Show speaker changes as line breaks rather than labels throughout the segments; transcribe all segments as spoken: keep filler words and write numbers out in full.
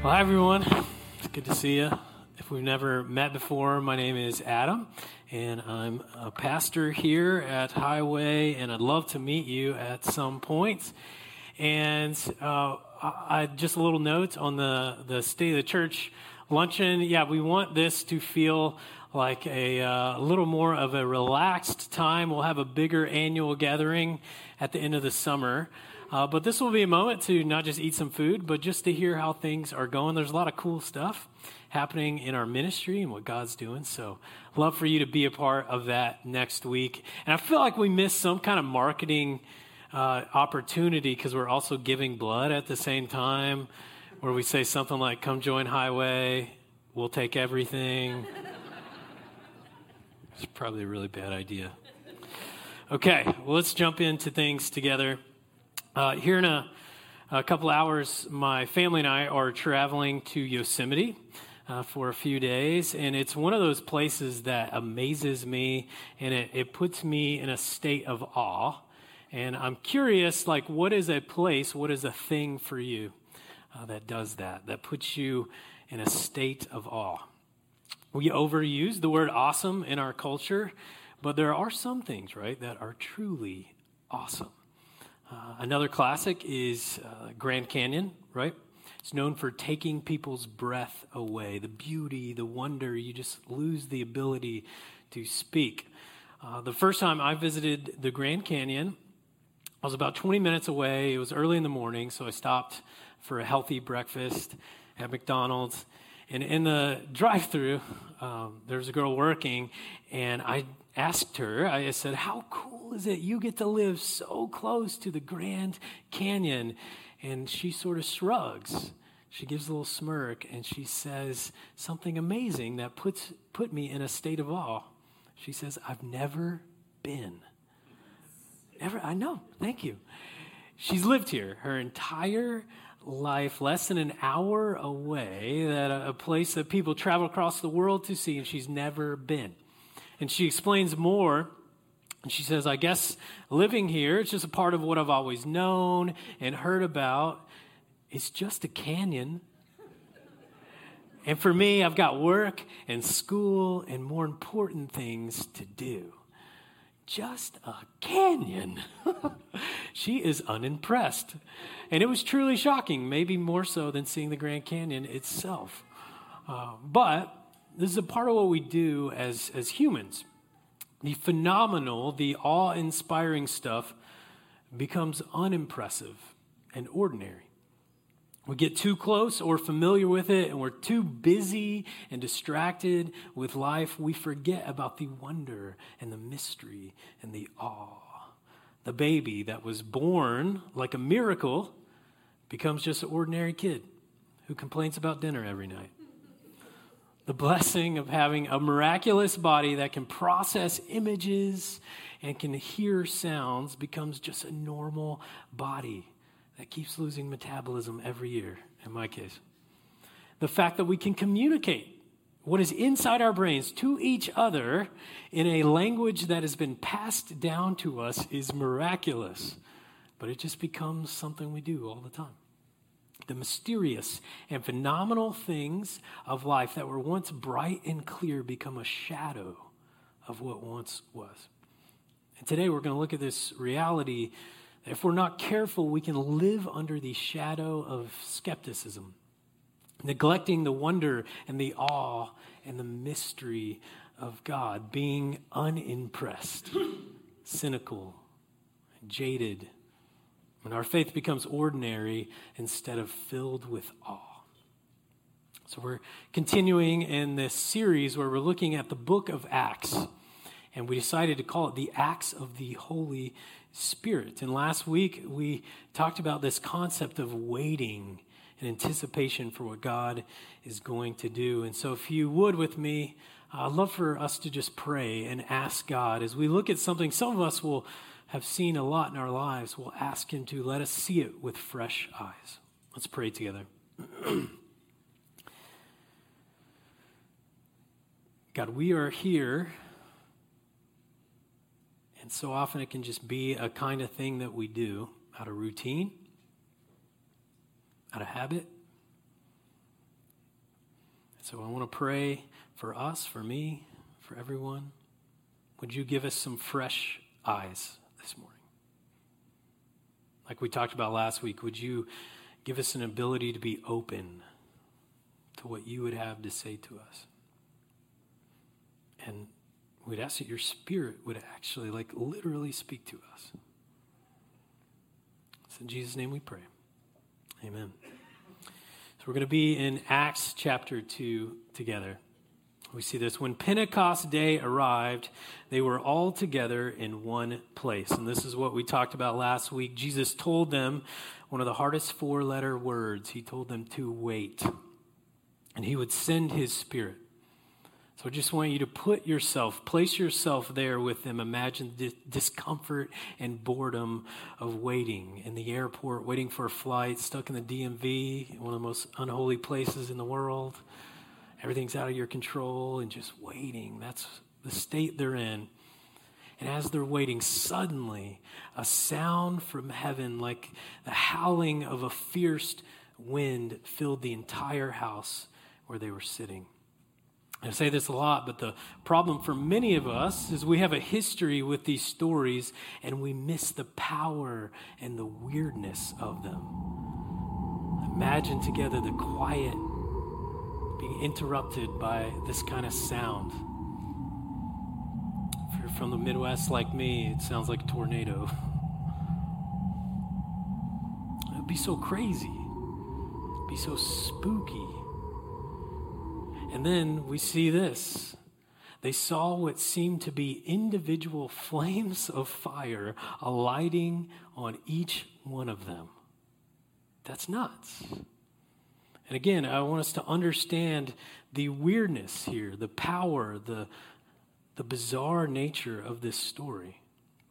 Well, hi, everyone. It's good to see you. If we've never met before, my name is Adam, and I'm a pastor here at Highway, and I'd love to meet you at some point. And uh, I, just a little note on the, the State of the Church luncheon. Yeah, we want this to feel like a, uh, a little more of a relaxed time. We'll have a bigger annual gathering at the end of the summer. Uh, but this will be a moment to not just eat some food, but just to hear how things are going. There's a lot of cool stuff happening in our ministry and what God's doing. So love for you to be a part of that next week. And I feel like we missed some kind of marketing uh, opportunity because we're also giving blood at the same time, where we say something like, come join Highway, we'll take everything. It's probably a really bad idea. Okay, well, let's jump into things together. Uh, here in a, a couple hours, my family and I are traveling to Yosemite uh, for a few days, and it's one of those places that amazes me, and it, it puts me in a state of awe. And I'm curious, like, what is a place, what is a thing for you uh, that does that, that puts you in a state of awe? We overuse the word awesome in our culture, but there are some things, right, that are truly awesome. Uh, another classic is uh, Grand Canyon, right? It's known for taking people's breath away. The beauty, the wonder, you just lose the ability to speak. Uh, the first time I visited the Grand Canyon, I was about twenty minutes away. It was early in the morning, so I stopped for a healthy breakfast at McDonald's. And in the drive-thru, um, there was a girl working, and I asked her, I said, how cool is it you get to live so close to the Grand Canyon? And she sort of shrugs. She gives a little smirk, and she says something amazing that puts put me in a state of awe. She says, I've never been. Never, I know, thank you. She's lived here her entire life, less than an hour away, that a, a place that people travel across the world to see, and she's never been. And she explains more, and she says, I guess living here, it's just a part of what I've always known and heard about. It's just a canyon. And for me, I've got work and school and more important things to do. Just a canyon. She is unimpressed. And it was truly shocking, maybe more so than seeing the Grand Canyon itself. Uh, but this is a part of what we do as, as humans. The phenomenal, the awe-inspiring stuff becomes unimpressive and ordinary. We get too close or familiar with it, and we're too busy and distracted with life. We forget about the wonder and the mystery and the awe. The baby that was born like a miracle becomes just an ordinary kid who complains about dinner every night. The blessing of having a miraculous body that can process images and can hear sounds becomes just a normal body that keeps losing metabolism every year, in my case. The fact that we can communicate what is inside our brains to each other in a language that has been passed down to us is miraculous, but it just becomes something we do all the time. The mysterious and phenomenal things of life that were once bright and clear become a shadow of what once was. And today we're going to look at this reality. If we're not careful, we can live under the shadow of skepticism, neglecting the wonder and the awe and the mystery of God, being unimpressed, cynical, jaded, when our faith becomes ordinary instead of filled with awe. So we're continuing in this series where we're looking at the book of Acts, and we decided to call it the Acts of the Holy Spirit. And last week, we talked about this concept of waiting in anticipation for what God is going to do. And so if you would with me, I'd love for us to just pray and ask God. As we look at something some of us will have seen a lot in our lives, we'll ask him to let us see it with fresh eyes. Let's pray together. God, we are here, and so often it can just be a kind of thing that we do out of routine, out of habit, So I want to pray for us, for me, for everyone. Would you give us some fresh eyes this morning? Like we talked about last week, would you give us an ability to be open to what you would have to say to us? And we'd ask that your Spirit would actually, like, literally speak to us. It's in Jesus' name we pray. Amen. So we're going to be in Acts chapter two together. We see this. When Pentecost Day arrived, they were all together in one place. And this is what we talked about last week. Jesus told them one of the hardest four-letter words. He told them to wait. And he would send his Spirit. So I just want you to put yourself, place yourself there with them. Imagine the discomfort and boredom of waiting in the airport, waiting for a flight, stuck in the D M V, one of the most unholy places in the world. Everything's out of your control and just waiting. That's the state they're in. And as they're waiting, suddenly a sound from heaven, like the howling of a fierce wind, filled the entire house where they were sitting. I say this a lot, but the problem for many of us is we have a history with these stories and we miss the power and the weirdness of them. Imagine together the quiet being interrupted by this kind of sound. If you're from the Midwest like me, it sounds like a tornado. It would be so crazy. It would be so spooky. And then we see this. They saw what seemed to be individual flames of fire alighting on each one of them. That's nuts. And again, I want us to understand the weirdness here, the power, the, the bizarre nature of this story.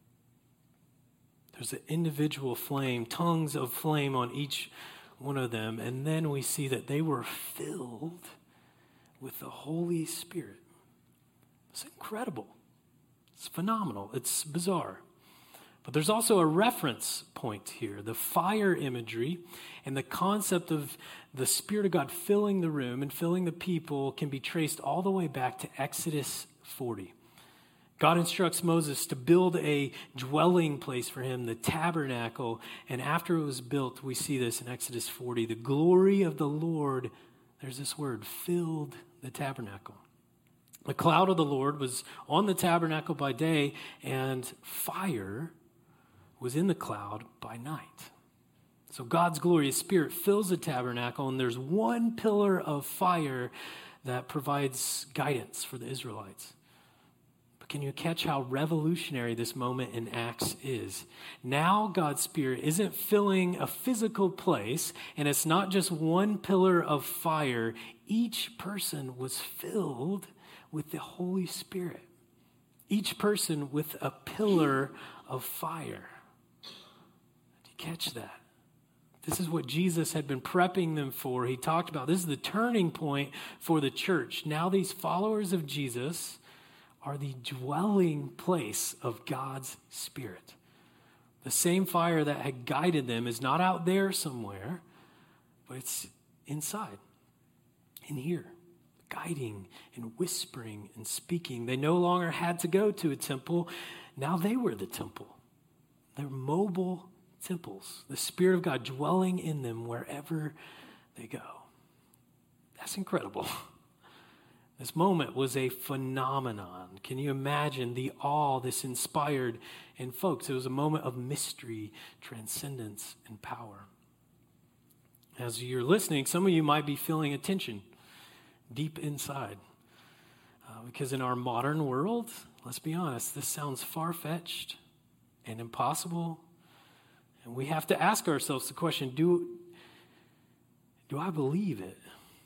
There's an individual flame, tongues of flame on each one of them. And then we see that they were filled with the Holy Spirit. It's incredible. It's phenomenal. It's bizarre. But there's also a reference point here. The fire imagery and the concept of the Spirit of God filling the room and filling the people can be traced all the way back to Exodus forty. God instructs Moses to build a dwelling place for him, the tabernacle. And after it was built, we see this in Exodus forty. The glory of the Lord, there's this word, filled the tabernacle. The cloud of the Lord was on the tabernacle by day, and fire was in the cloud by night. So God's glorious Spirit fills the tabernacle, and there's one pillar of fire that provides guidance for the Israelites. But can you catch how revolutionary this moment in Acts is? Now God's Spirit isn't filling a physical place, and it's not just one pillar of fire. Each person was filled with the Holy Spirit. Each person with a pillar of fire. Did you catch that? This is what Jesus had been prepping them for. He talked about this is the turning point for the church. Now these followers of Jesus are the dwelling place of God's Spirit. The same fire that had guided them is not out there somewhere, but it's inside, in here, guiding and whispering and speaking. They no longer had to go to a temple. Now they were the temple. They're mobile temples. The Spirit of God dwelling in them wherever they go. That's incredible. This moment was a phenomenon. Can you imagine the awe this inspired in folks? It was a moment of mystery, transcendence, and power. As you're listening, some of you might be feeling a tension deep inside. Uh, because in our modern world, let's be honest, this sounds far-fetched and impossible. And we have to ask ourselves the question, do, do I believe it?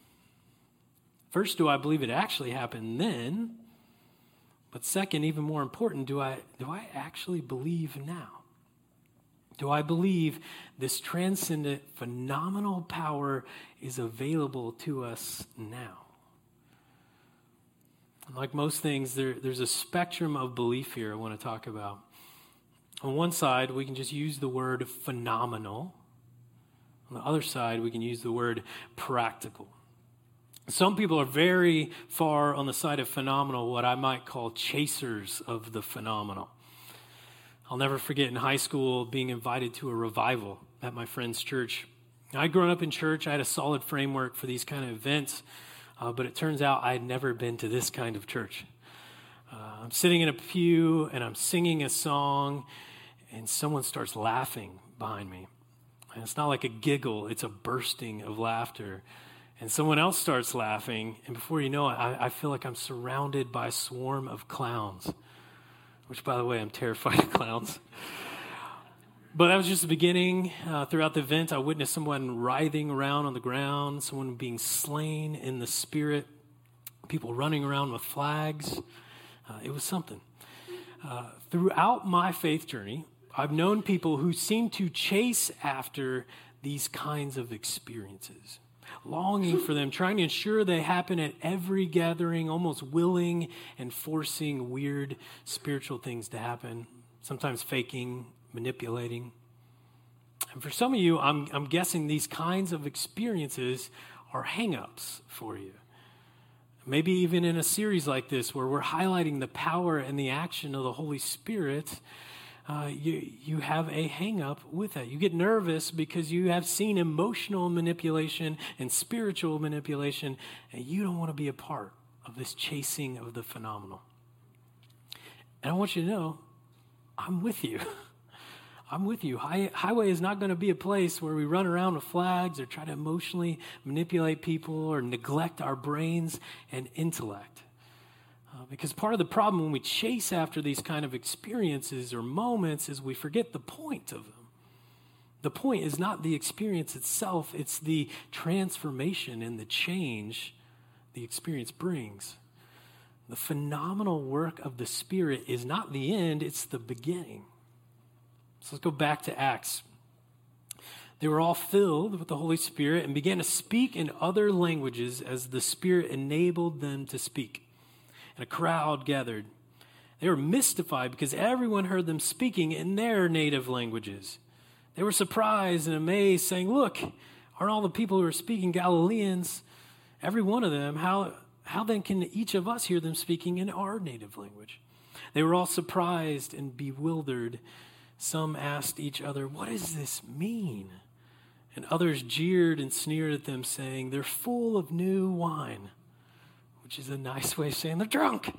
First, do I believe it actually happened then? But second, even more important, do I, do I actually believe now? Do I believe this transcendent, phenomenal power is available to us now? Like most things, there, there's a spectrum of belief here I want to talk about. On one side, we can just use the word phenomenal. On the other side, we can use the word practical. Some people are very far on the side of phenomenal, what I might call chasers of the phenomenal. I'll never forget in high school being invited to a revival at my friend's church. I'd grown up in church. I had a solid framework for these kind of events, uh, but it turns out I had never been to this kind of church. Uh, I'm sitting in a pew, and I'm singing a song, and someone starts laughing behind me. And it's not like a giggle, it's a bursting of laughter. And someone else starts laughing, and before you know it, I, I feel like I'm surrounded by a swarm of clowns, which, by the way, I'm terrified of clowns. But that was just the beginning. Uh, throughout the event, I witnessed someone writhing around on the ground, someone being slain in the spirit, people running around with flags. Uh, it was something. Uh, throughout my faith journey, I've known people who seem to chase after these kinds of experiences, longing for them, trying to ensure they happen at every gathering, almost willing and forcing weird spiritual things to happen, sometimes faking, manipulating. And for some of you, I'm, I'm guessing these kinds of experiences are hang-ups for you. Maybe even in a series like this where we're highlighting the power and the action of the Holy Spirit, uh, you, you have a hang-up with that. You get nervous because you have seen emotional manipulation and spiritual manipulation, and you don't want to be a part of this chasing of the phenomenal. And I want you to know, I'm with you. I'm with you. High, highway is not going to be a place where we run around with flags or try to emotionally manipulate people or neglect our brains and intellect. Uh, because part of the problem when we chase after these kind of experiences or moments is we forget the point of them. The point is not the experience itself, it's the transformation and the change the experience brings. The phenomenal work of the Spirit is not the end, it's the beginning. So let's go back to Acts. They were all filled with the Holy Spirit and began to speak in other languages as the Spirit enabled them to speak. And a crowd gathered. They were mystified because everyone heard them speaking in their native languages. They were surprised and amazed, saying, "Look, aren't all the people who are speaking Galileans? Every one of them. How, how then can each of us hear them speaking in our native language?" They were all surprised and bewildered. Some asked each other, "What does this mean?" And others jeered and sneered at them, saying, "They're full of new wine," which is a nice way of saying they're drunk.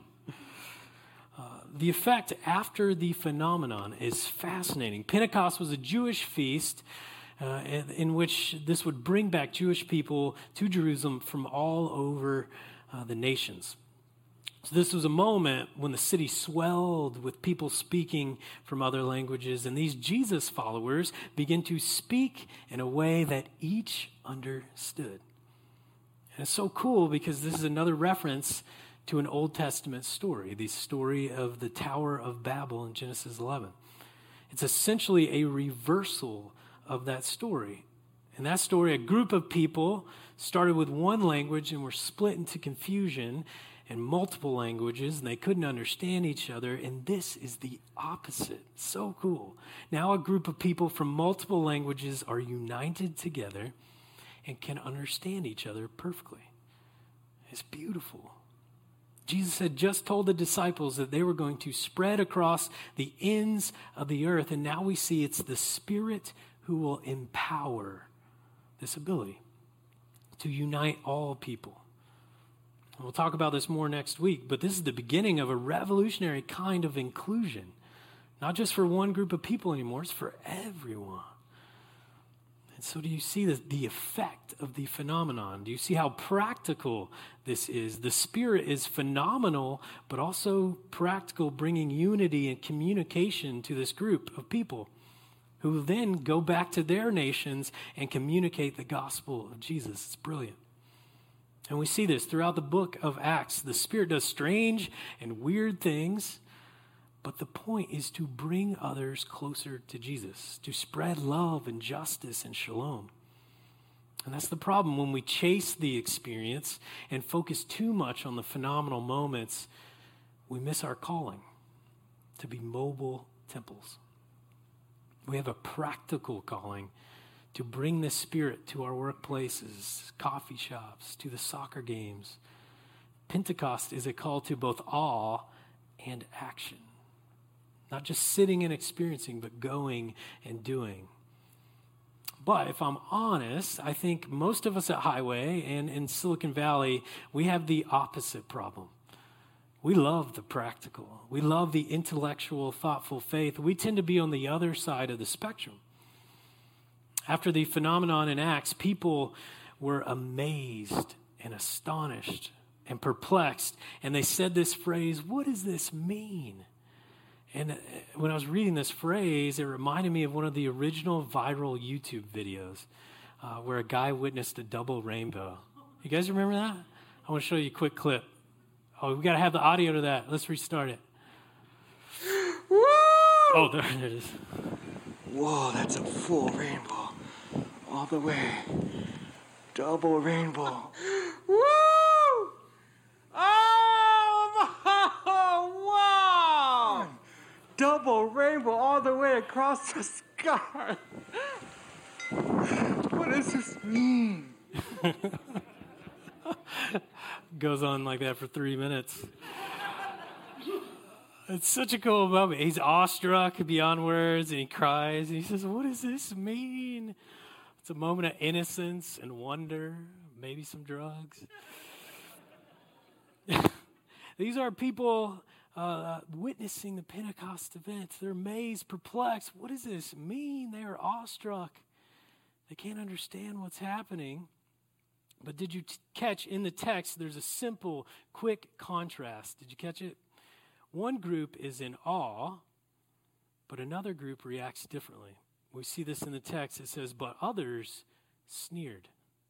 Uh, the effect after the phenomenon is fascinating. Pentecost was a Jewish feast uh, in, in which this would bring back Jewish people to Jerusalem from all over uh, the nations. So this was a moment when the city swelled with people speaking from other languages, and these Jesus followers began to speak in a way that each understood. And it's so cool because this is another reference to an Old Testament story, the story of the Tower of Babel in Genesis eleven. It's essentially a reversal of that story. In that story, a group of people started with one language and were split into confusion in multiple languages, and they couldn't understand each other, and this is the opposite. So cool. Now a group of people from multiple languages are united together and can understand each other perfectly. It's beautiful. Jesus had just told the disciples that they were going to spread across the ends of the earth, and now we see it's the Spirit who will empower this ability to unite all people. We'll talk about this more next week, but this is the beginning of a revolutionary kind of inclusion. Not just for one group of people anymore, it's for everyone. And so do you see the, the effect of the phenomenon? Do you see how practical this is? The Spirit is phenomenal, but also practical, bringing unity and communication to this group of people who then go back to their nations and communicate the gospel of Jesus. It's brilliant. And we see this throughout the book of Acts. The Spirit does strange and weird things, but the point is to bring others closer to Jesus, to spread love and justice and shalom. And that's the problem when we chase the experience and focus too much on the phenomenal moments, we miss our calling to be mobile temples. We have a practical calling to bring the Spirit to our workplaces, coffee shops, to the soccer games. Pentecost is a call to both awe and action. Not just sitting and experiencing, but going and doing. But if I'm honest, I think most of us at Highway and in Silicon Valley, we have the opposite problem. We love the practical. We love the intellectual, thoughtful faith. We tend to be on the other side of the spectrum. After the phenomenon in Acts, people were amazed and astonished and perplexed, and they said this phrase, "What does this mean?" And when I was reading this phrase, it reminded me of one of the original viral YouTube videos uh, where a guy witnessed a double rainbow. You guys remember that? I want to show you a quick clip. Oh, we got to have the audio to that. Let's restart it.
Woo!
Oh, there it is.
Whoa, that's a full rainbow. All the way. Double rainbow. Woo! Oh, wow! Double rainbow all the way across the sky. What does this mean?
Goes on like that for three minutes. It's such a cool moment. He's awestruck beyond words, and he cries, and he says, "What does this mean?" It's a moment of innocence and wonder, maybe some drugs. These are people uh, witnessing the Pentecost event. They're amazed, perplexed. What does this mean? They are awestruck. They can't understand what's happening. But did you t- catch in the text, there's a simple, quick contrast. Did you catch it? One group is in awe, but another group reacts differently. We see this in the text. It says, but others sneered.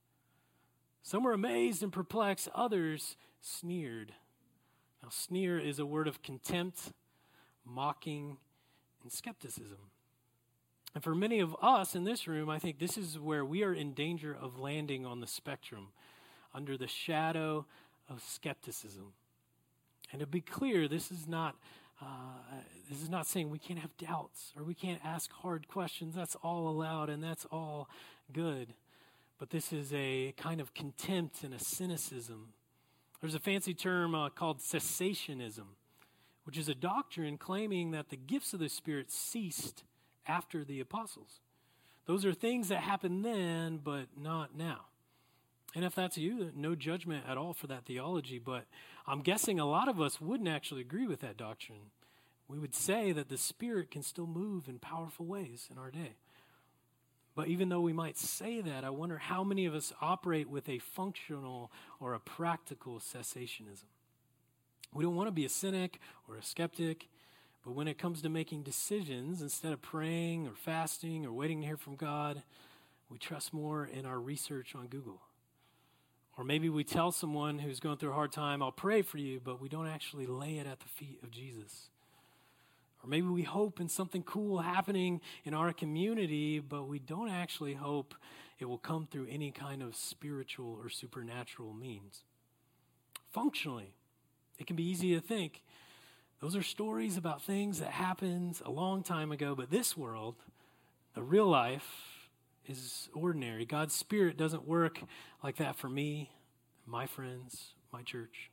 Some were amazed and perplexed. Others sneered. Now, sneer is a word of contempt, mocking, and skepticism. And for many of us in this room, I think this is where we are in danger of landing on the spectrum, under the shadow of skepticism. And to be clear, this is not uh, this is not saying we can't have doubts or we can't ask hard questions. That's all allowed and that's all good. But this is a kind of contempt and a cynicism. There's a fancy term uh, called cessationism, which is a doctrine claiming that the gifts of the Spirit ceased after the apostles. Those are things that happened then, but not now. And if that's you, no judgment at all for that theology, but I'm guessing a lot of us wouldn't actually agree with that doctrine. We would say that the Spirit can still move in powerful ways in our day. But even though we might say that, I wonder how many of us operate with a functional or a practical cessationism. We don't want to be a cynic or a skeptic, but when it comes to making decisions, instead of praying or fasting or waiting to hear from God, we trust more in our research on Google. Or maybe we tell someone who's going through a hard time, I'll pray for you, but we don't actually lay it at the feet of Jesus. Or maybe we hope in something cool happening in our community, but we don't actually hope it will come through any kind of spiritual or supernatural means. Functionally, it can be easy to think, those are stories about things that happened a long time ago, but this world, the real life, is ordinary. God's Spirit doesn't work like that for me, my friends, my church.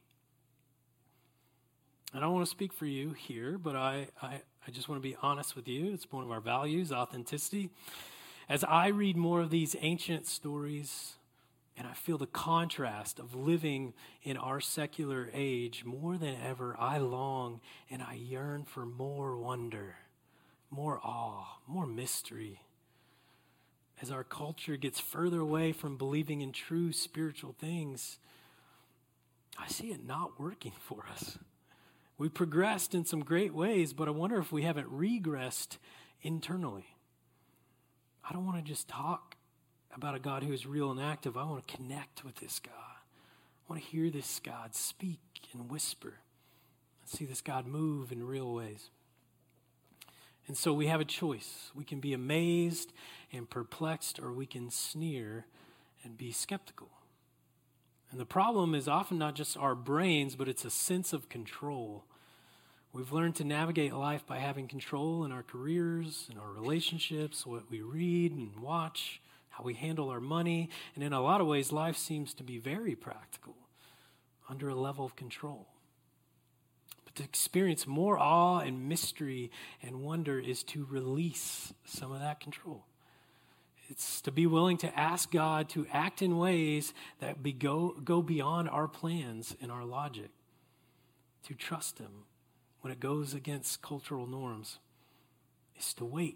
I don't want to speak for you here, but I, I, I just want to be honest with you. It's one of our values, authenticity. As I read more of these ancient stories, and I feel the contrast of living in our secular age, more than ever, I long and I yearn for more wonder, more awe, more mystery. As our culture gets further away from believing in true spiritual things, I see it not working for us. We progressed in some great ways, but I wonder if we haven't regressed internally. I don't want to just talk about a God who is real and active. I want to connect with this God. I want to hear this God speak and whisper and see this God move in real ways. And so we have a choice. We can be amazed and perplexed, or we can sneer and be skeptical. And the problem is often not just our brains, but it's a sense of control. We've learned to navigate life by having control in our careers, in our relationships, what we read and watch, how we handle our money, and in a lot of ways, life seems to be very practical, under a level of control. But to experience more awe and mystery and wonder is to release some of that control. It's to be willing to ask God to act in ways that be go, go beyond our plans and our logic, to trust him when it goes against cultural norms. Is to wait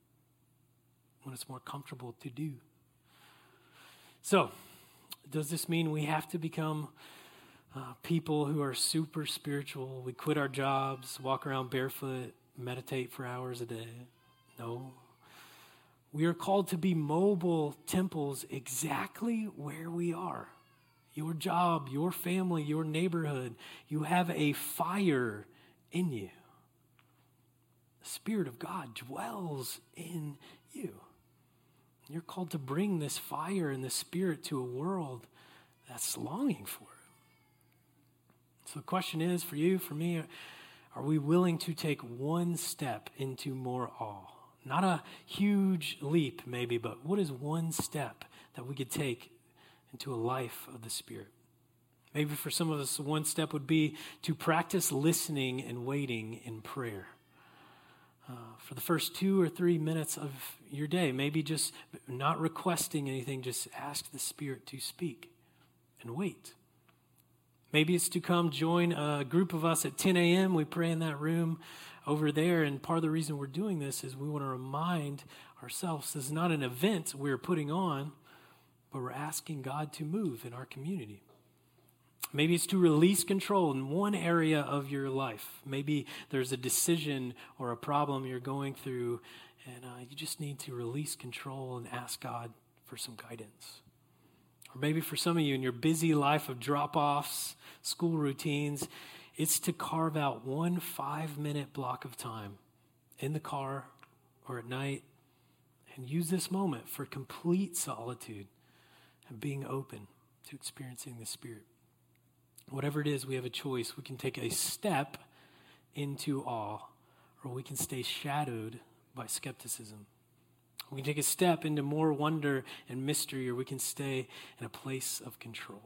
when it's more comfortable to do. So, does this mean we have to become uh, people who are super spiritual? We quit our jobs, walk around barefoot, meditate for hours a day? No. We are called to be mobile temples exactly where we are. Your job, your family, your neighborhood. You have a fire in you. The Spirit of God dwells in you. You're called to bring this fire and the Spirit to a world that's longing for it. So the question is, for you, for me, are we willing to take one step into more awe? Not a huge leap, maybe, but what is one step that we could take into a life of the Spirit? Maybe for some of us, one step would be to practice listening and waiting in prayer. Uh, for the first two or three minutes of your day, maybe just not requesting anything, just ask the Spirit to speak and wait. Maybe it's to come join a group of us at ten a.m. We pray in that room over there, and part of the reason we're doing this is we want to remind ourselves this is not an event we're putting on, but we're asking God to move in our community. Maybe it's to release control in one area of your life. Maybe there's a decision or a problem you're going through, and uh, you just need to release control and ask God for some guidance. Or maybe for some of you in your busy life of drop-offs, school routines, it's to carve out one five-minute block of time in the car or at night and use this moment for complete solitude and being open to experiencing the Spirit. Whatever it is, we have a choice. We can take a step into awe, or we can stay shadowed by skepticism. We can take a step into more wonder and mystery, or we can stay in a place of control.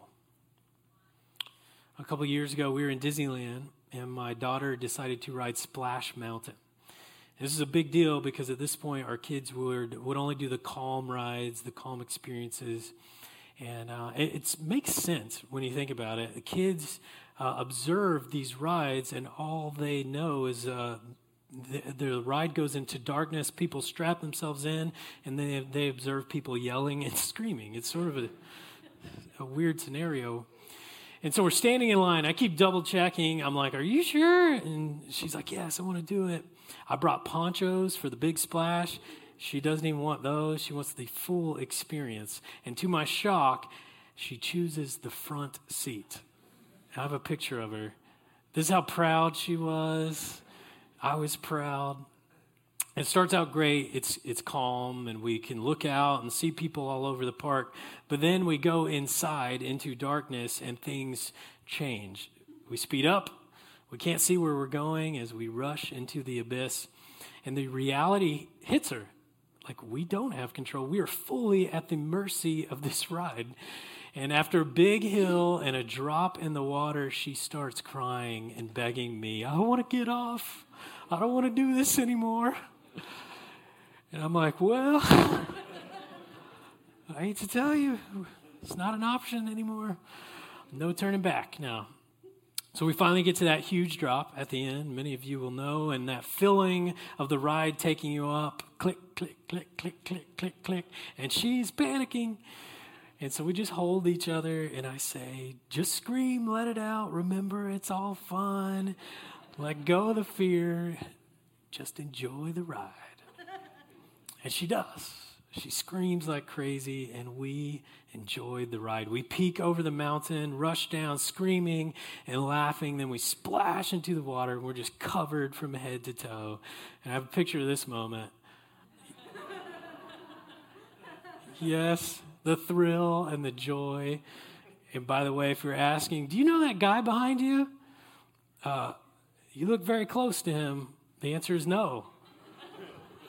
A couple years ago, we were in Disneyland, and my daughter decided to ride Splash Mountain. This is a big deal because at this point, our kids would, would only do the calm rides, the calm experiences. And uh, it it's, makes sense when you think about it. The kids uh, observe these rides, and all they know is uh, the, the ride goes into darkness. People strap themselves in, and they they observe people yelling and screaming. It's sort of a, a weird scenario. And so we're standing in line. I keep double checking. I'm like, "Are you sure?" And she's like, "Yes, I want to do it." I brought ponchos for the big splash. She doesn't even want those. She wants the full experience. And to my shock, she chooses the front seat. I have a picture of her. This is how proud she was. I was proud. It starts out great. It's it's calm, and we can look out and see people all over the park. But then we go inside into darkness, and things change. We speed up. We can't see where we're going as we rush into the abyss. And the reality hits her. Like, we don't have control. We are fully at the mercy of this ride. And after a big hill and a drop in the water, she starts crying and begging me, "I want to get off. I don't want to do this anymore." And I'm like, well, I hate to tell you, it's not an option anymore. No turning back now. So we finally get to that huge drop at the end. Many of you will know, and that feeling of the ride taking you up, click, click, click, click, click, click, click, and she's panicking. And so we just hold each other, and I say, just scream, let it out. Remember, it's all fun. Let go of the fear. Just enjoy the ride. And she does. She screams like crazy, and we enjoyed the ride. We peek over the mountain, rush down, screaming and laughing. Then we splash into the water, and we're just covered from head to toe. And I have a picture of this moment. Yes, the thrill and the joy. And by the way, if you're asking, do you know that guy behind you? Uh, you look very close to him. The answer is no.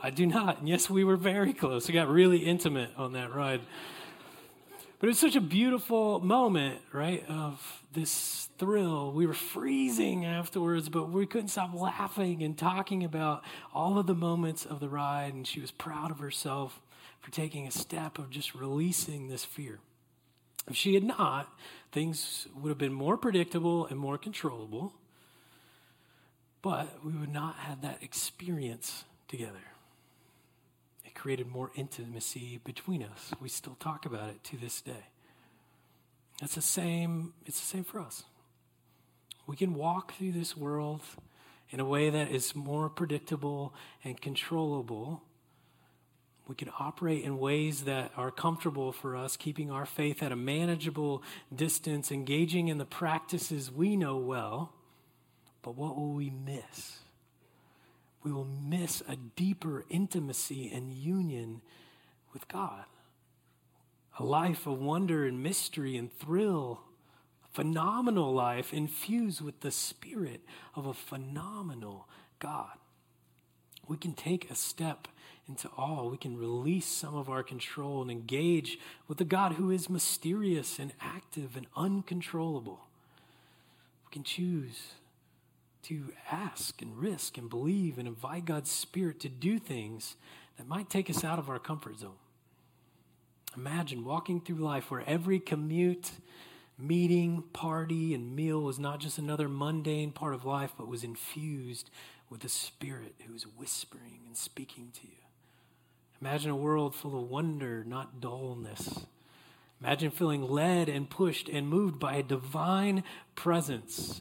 I do not. And yes, we were very close. We got really intimate on that ride. But it was such a beautiful moment, right, of this thrill. We were freezing afterwards, but we couldn't stop laughing and talking about all of the moments of the ride. And she was proud of herself for taking a step of just releasing this fear. If she had not, things would have been more predictable and more controllable, but we would not have that experience together. It created more intimacy between us. We still talk about it to this day. It's the same, it's the same for us. We can walk through this world in a way that is more predictable and controllable. We can operate in ways that are comfortable for us, keeping our faith at a manageable distance, engaging in the practices we know well. But what will we miss? We will miss a deeper intimacy and union with God. A life of wonder and mystery and thrill. A phenomenal life infused with the spirit of a phenomenal God. We can take a step into awe. We can release some of our control and engage with the God who is mysterious and active and uncontrollable. We can choose to ask and risk and believe and invite God's Spirit to do things that might take us out of our comfort zone. Imagine walking through life where every commute, meeting, party, and meal was not just another mundane part of life, but was infused with the Spirit who is whispering and speaking to you. Imagine a world full of wonder, not dullness. Imagine feeling led and pushed and moved by a divine presence.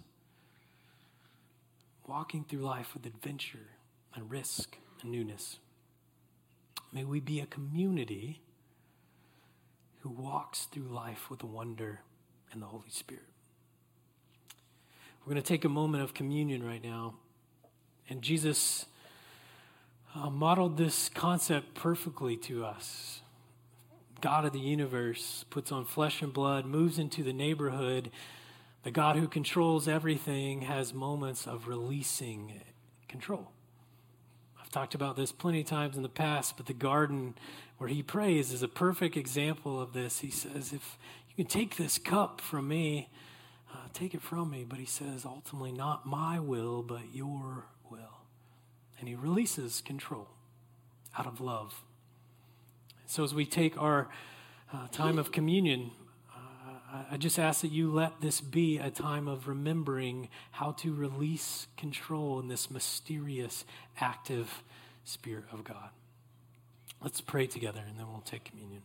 Walking through life with adventure and risk and newness. May we be a community who walks through life with wonder and the Holy Spirit. We're going to take a moment of communion right now. And Jesus uh, modeled this concept perfectly to us. God of the universe puts on flesh and blood, moves into the neighborhood. The God who controls everything has moments of releasing control. I've talked about this plenty of times in the past, but the garden where he prays is a perfect example of this. He says, if you can take this cup from me, uh, take it from me. But he says, ultimately, not my will, but your will. And he releases control out of love. So as we take our uh, time of communion, I just ask that you let this be a time of remembering how to release control in this mysterious, active Spirit of God. Let's pray together, and then we'll take communion.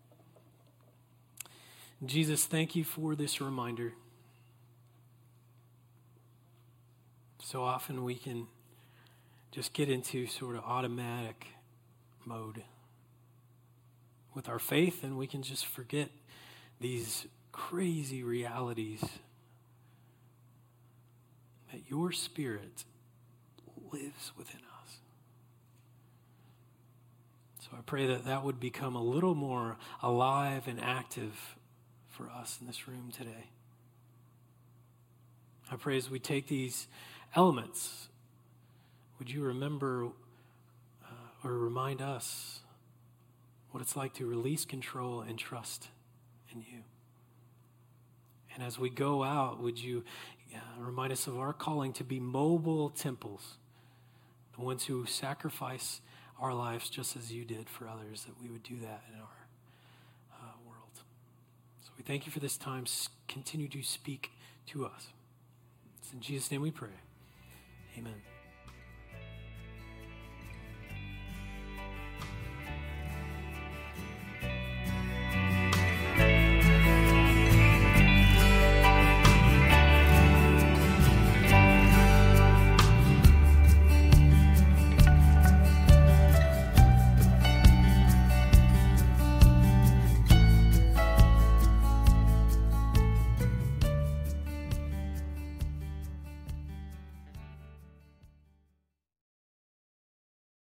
Jesus, thank you for this reminder. So often we can just get into sort of automatic mode with our faith, and we can just forget these crazy realities that your Spirit lives within us. So I pray that that would become a little more alive and active for us in this room today. I pray as we take these elements, would you remember uh, or remind us what it's like to release control and trust in you. And as we go out, would you uh, remind us of our calling to be mobile temples, the ones who sacrifice our lives just as you did for others, that we would do that in our uh, world. So we thank you for this time. Continue to speak to us. It's in Jesus' name we pray. Amen.